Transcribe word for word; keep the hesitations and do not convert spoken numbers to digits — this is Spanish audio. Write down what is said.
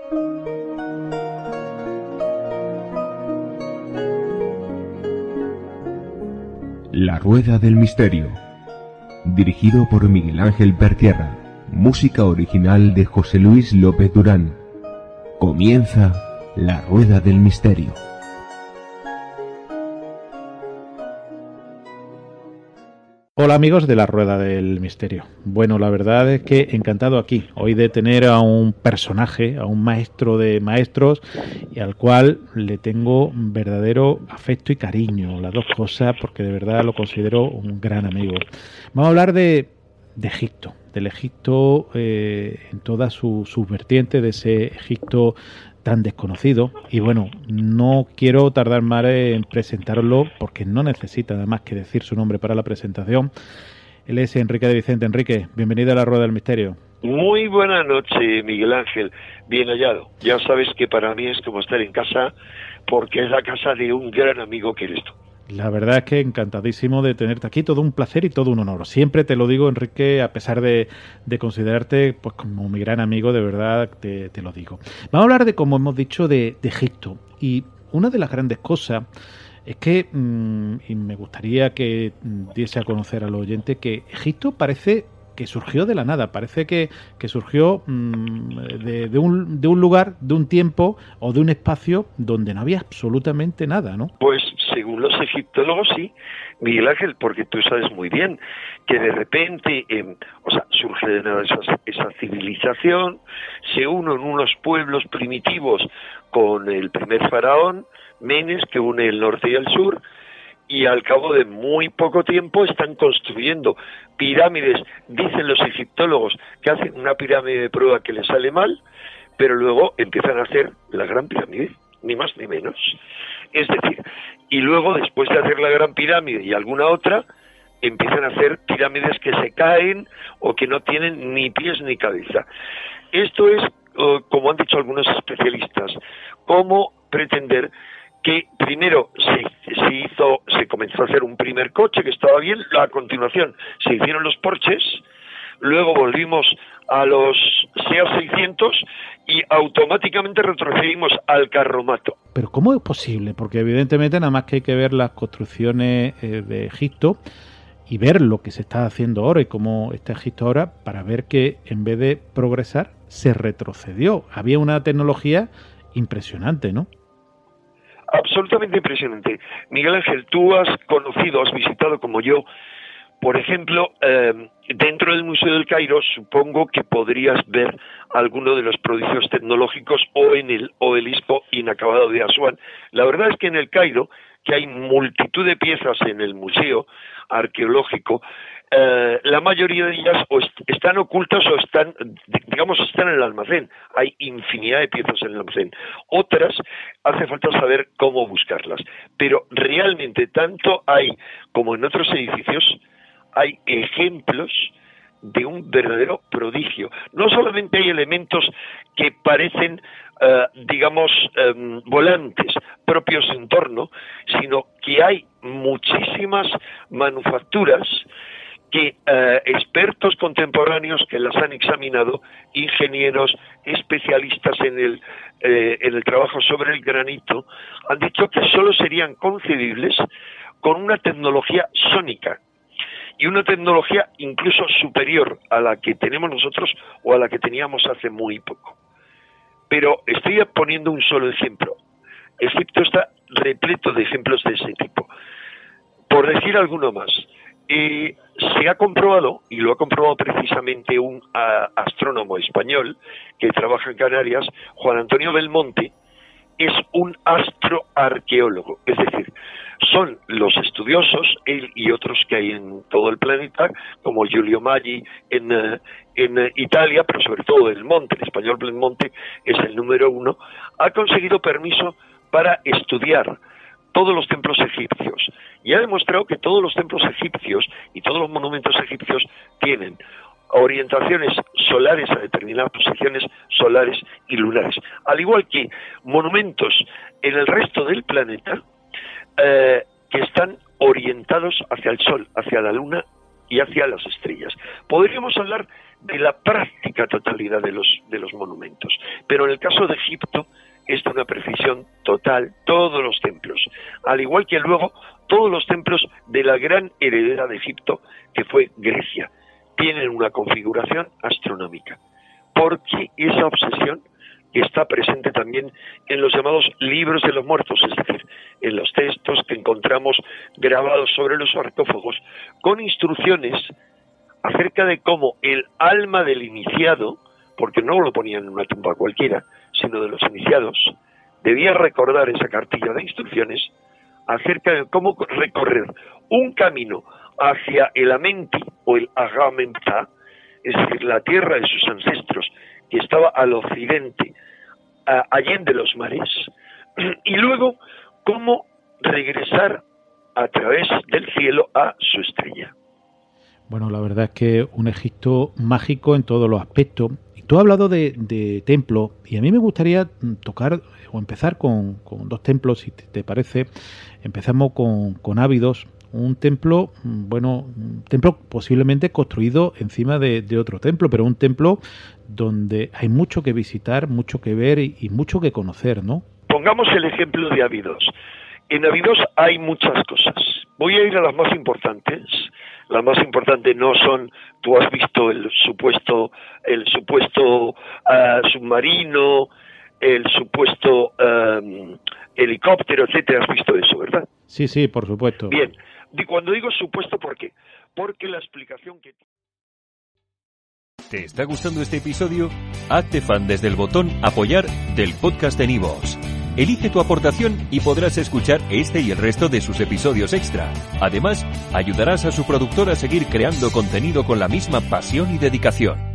La Rueda del Misterio, dirigido por Miguel Ángel Pertierra, música original de José Luis López Durán. Comienza La Rueda del Misterio. Hola amigos de La Rueda del Misterio. Bueno, la verdad es que encantado aquí hoy de tener a un personaje, a un maestro de maestros y al cual le tengo verdadero afecto y cariño, las dos cosas, porque de verdad lo considero un gran amigo. Vamos a hablar de, de Egipto, del Egipto eh, en todas sus su vertientes, de ese Egipto tan desconocido. Y bueno, no quiero tardar más en presentarlo porque no necesita nada más que decir su nombre para la presentación. Él es Enrique de Vicente. Enrique, bienvenido a La Rueda del Misterio. Muy buena noche, Miguel Ángel. Bien hallado. Ya sabes que para mí es como estar en casa, porque es la casa de un gran amigo que eres tú. La verdad es que encantadísimo de tenerte aquí, todo un placer y todo un honor. Siempre te lo digo, Enrique, a pesar de, de considerarte pues como mi gran amigo, de verdad te, te lo digo. Vamos a hablar de, como hemos dicho, de, de Egipto. Y una de las grandes cosas es que, mmm, y me gustaría que diese a conocer al oyente, que Egipto parece que surgió de la nada, parece que, que surgió mmm, de, de, un, de un lugar, de un tiempo o de un espacio donde no había absolutamente nada, ¿no? Pues según los egiptólogos sí, Miguel Ángel, porque tú sabes muy bien que de repente, eh, o sea, surge de nada esa, esa civilización, se unen unos pueblos primitivos con el primer faraón, Menes, que une el norte y el sur, y al cabo de muy poco tiempo están construyendo pirámides. Dicen los egiptólogos que hacen una pirámide de prueba que les sale mal, pero luego empiezan a hacer la gran pirámide, ni más ni menos. Es decir, y luego después de hacer la gran pirámide y alguna otra, empiezan a hacer pirámides que se caen o que no tienen ni pies ni cabeza. Esto es, uh, como han dicho algunos especialistas, cómo pretender que primero se, se hizo, se comenzó a hacer un primer coche que estaba bien, a continuación se hicieron los Porsches, luego volvimos a los SEAT seiscientos y automáticamente retrocedimos al carromato. Pero ¿cómo es posible? Porque evidentemente nada más que hay que ver las construcciones eh, de Egipto y ver lo que se está haciendo ahora y cómo está Egipto ahora para ver que en vez de progresar se retrocedió. Había una tecnología impresionante, ¿no? Absolutamente impresionante. Miguel Ángel, tú has conocido, has visitado como yo, por ejemplo, eh, dentro del Museo del Cairo, supongo que podrías ver alguno de los prodigios tecnológicos o en el obelisco inacabado de Asuán. La verdad es que en el Cairo, que hay multitud de piezas en el museo arqueológico, eh, la mayoría de ellas o est- están ocultas o están, digamos, están en el almacén. Hay infinidad de piezas en el almacén. Otras hace falta saber cómo buscarlas. Pero realmente tanto hay como en otros edificios hay ejemplos de un verdadero prodigio. No solamente hay elementos que parecen, uh, digamos, um, volantes, propios en torno, sino que hay muchísimas manufacturas que uh, expertos contemporáneos que las han examinado, ingenieros, especialistas en el, eh, en el trabajo sobre el granito, han dicho que solo serían concebibles con una tecnología sónica, y una tecnología incluso superior a la que tenemos nosotros o a la que teníamos hace muy poco. Pero estoy poniendo un solo ejemplo. Egipto está repleto de ejemplos de ese tipo. Por decir alguno más, eh, se ha comprobado, y lo ha comprobado precisamente un a, astrónomo español que trabaja en Canarias, Juan Antonio Belmonte, es un astroarqueólogo, es decir, son los estudiosos, él y otros que hay en todo el planeta, como Giulio Maggi en, uh, en uh, Italia, pero sobre todo Belmonte, el español Belmonte es el número uno, ha conseguido permiso para estudiar todos los templos egipcios y ha demostrado que todos los templos egipcios y todos los monumentos egipcios tienen orientaciones solares a determinadas posiciones solares y lunares, al igual que monumentos en el resto del planeta eh, que están orientados hacia el Sol, hacia la Luna y hacia las estrellas. Podríamos hablar de la práctica totalidad de los, de los monumentos. Pero en el caso de Egipto es de una precisión total, todos los templos, al igual que luego todos los templos de la gran heredera de Egipto, que fue Grecia, tienen una configuración astronómica. Porque esa obsesión está presente también en los llamados libros de los muertos, es decir, en los textos que encontramos grabados sobre los sarcófagos, con instrucciones acerca de cómo el alma del iniciado, porque no lo ponían en una tumba cualquiera, sino de los iniciados, debía recordar esa cartilla de instrucciones acerca de cómo recorrer un camino hacia el Amenti o el Agamemta, es decir, la tierra de sus ancestros, que estaba al occidente, a, allende los mares, y luego cómo regresar a través del cielo a su estrella. Bueno, la verdad es que un Egipto mágico en todos los aspectos. Y tú has hablado de, de templos, y a mí me gustaría tocar o empezar con, con dos templos, si te, te parece. Empezamos con, con Ábidos, un templo, bueno, un templo posiblemente construido encima de, de otro templo, pero un templo donde hay mucho que visitar, mucho que ver y, y mucho que conocer, ¿no? Pongamos el ejemplo de Ábidos. En Ábidos hay muchas cosas. Voy a ir a las más importantes. Las más importantes no son, tú has visto el supuesto, el supuesto uh, submarino, el supuesto um, helicóptero, etcétera. Has visto eso, ¿verdad? Sí, sí, por supuesto. Bien. Cuando digo supuesto, ¿por qué? Porque la explicación que... ¿Te está gustando este episodio? Hazte fan desde el botón Apoyar del podcast de Nivos. Elige tu aportación y podrás escuchar este y el resto de sus episodios extra. Además, ayudarás a su productor a seguir creando contenido con la misma pasión y dedicación.